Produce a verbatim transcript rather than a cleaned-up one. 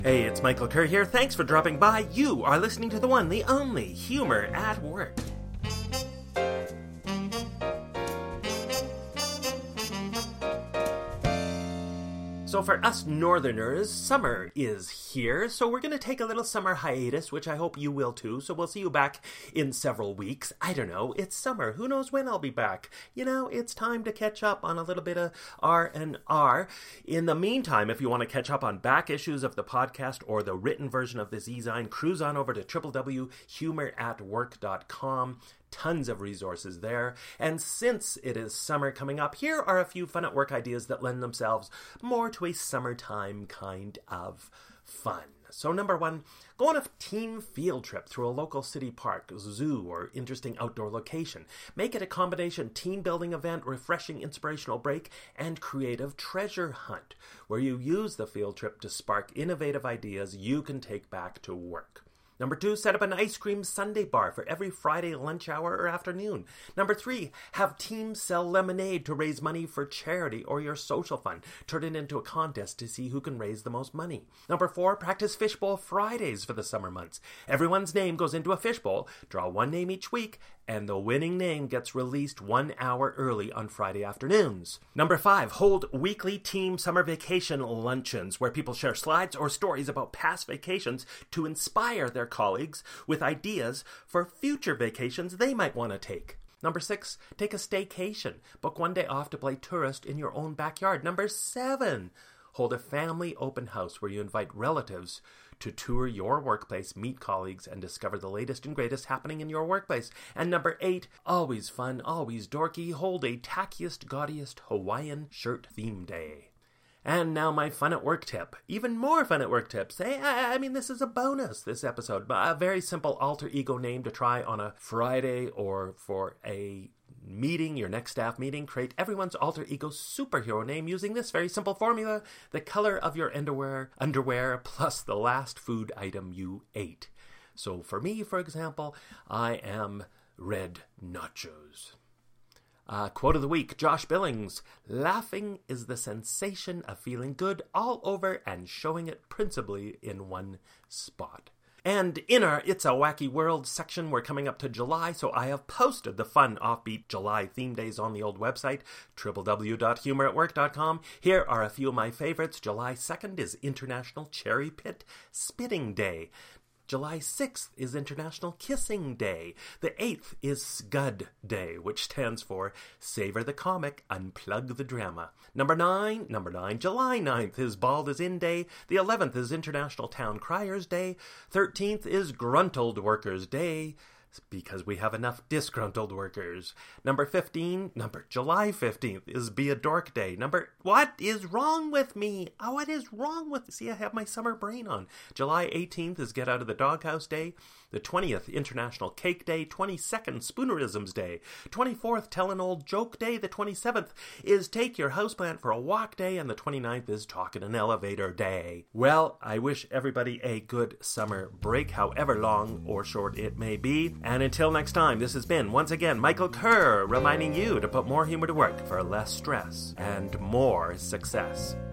Hey, it's Michael Kerr here. Thanks for dropping by. You are listening to the one, the only Humor at Work. So for us Northerners, summer is here, so we're going to take a little summer hiatus, which I hope you will too, so we'll see you back in several weeks. I don't know, it's summer, who knows when I'll be back. You know, it's time to catch up on a little bit of R and R. In the meantime, if you want to catch up on back issues of the podcast or the written version of the Z-Zine, cruise on over to w w w dot humor at work dot com. Tons of resources there. And since it is summer coming up, here are a few fun at work ideas that lend themselves more to a summertime kind of fun. So number one, go on a team field trip through a local city park, zoo, or interesting outdoor location. Make it a combination team-building event, refreshing inspirational break, and creative treasure hunt, where you use the field trip to spark innovative ideas you can take back to work. Number two, set up an ice cream sundae bar for every Friday lunch hour or afternoon. Number three, have teams sell lemonade to raise money for charity or your social fund. Turn it into a contest to see who can raise the most money. Number four, practice fishbowl Fridays for the summer months. Everyone's name goes into a fishbowl, draw one name each week, and the winning name gets released one hour early on Friday afternoons. Number five, hold weekly team summer vacation luncheons where people share slides or stories about past vacations to inspire their colleagues with ideas for future vacations they might want to take. Number six, take a staycation. Book one day off to play tourist in your own backyard. Number seven, hold a family open house where you invite relatives to tour your workplace, meet colleagues, and discover the latest and greatest happening in your workplace. And number eight, always fun, always dorky, hold a tackiest, gaudiest Hawaiian shirt theme day. And now my fun at work tip. Even more fun at work tips. Hey, I, I mean, this is a bonus, this episode. A very simple alter ego name to try on a Friday or for a meeting, your next staff meeting. Create everyone's alter ego superhero name using this very simple formula: the color of your underwear, underwear plus the last food item you ate. So for me, for example, I am red nachos. Uh, quote of the week, Josh Billings: laughing is the sensation of feeling good all over and showing it principally in one spot. And in our It's a Wacky World section, we're coming up to July, so I have posted the fun offbeat July theme days on the old website, w w w dot humor at work dot com. Here are a few of my favorites. July second is International Cherry Pit Spitting Day. July sixth is International Kissing Day. The eighth is Scud Day, which stands for Savor the Comic, Unplug the Drama. Number nine, number nine, July ninth is Bald as In Day. The eleventh is International Town Criers Day. thirteenth is Gruntled Workers Day, because we have enough disgruntled workers. Number fifteen, number July fifteenth is Be a Dork Day. Number, what is wrong with me? Oh, what is wrong with, see, I have my summer brain on. July eighteenth is Get Out of the Doghouse Day. The twentieth, International Cake Day. twenty-second, Spoonerisms Day. twenty-fourth, Tell an Old Joke Day. The twenty-seventh is Take Your Houseplant for a Walk Day. And the twenty-ninth is Talk in an Elevator Day. Well, I wish everybody a good summer break, however long or short it may be. And until next time, this has been, once again, Michael Kerr, reminding you to put more humor to work for less stress and more success.